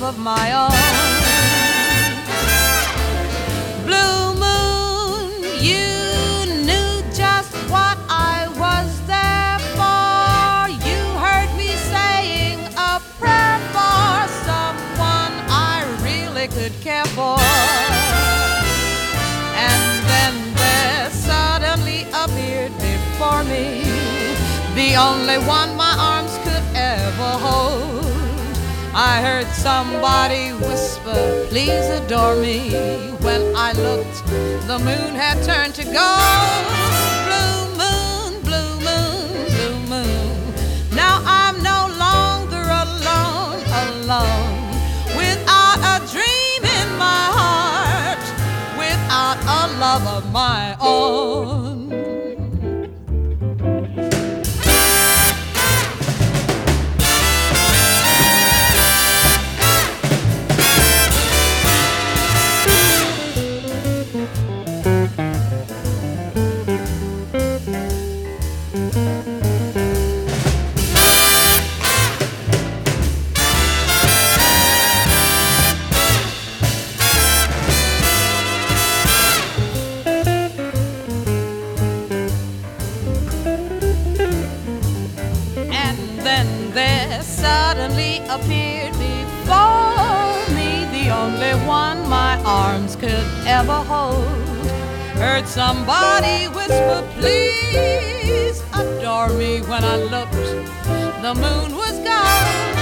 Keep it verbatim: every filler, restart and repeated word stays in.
of my own. Blue moon, you knew just what I was there for. You heard me saying a prayer for someone I really could care for. And then there suddenly appeared before me the only one my arms could ever hold. I heard somebody whisper, please adore me. When I looked, the moon had turned to gold. Blue moon, blue moon, blue moon. Now I'm no longer alone, alone. Without a dream in my heart, without a love of my own. Then there suddenly appeared before me the only one my arms could ever hold. Heard somebody whisper, please adore me. When I looked, the moon was gone.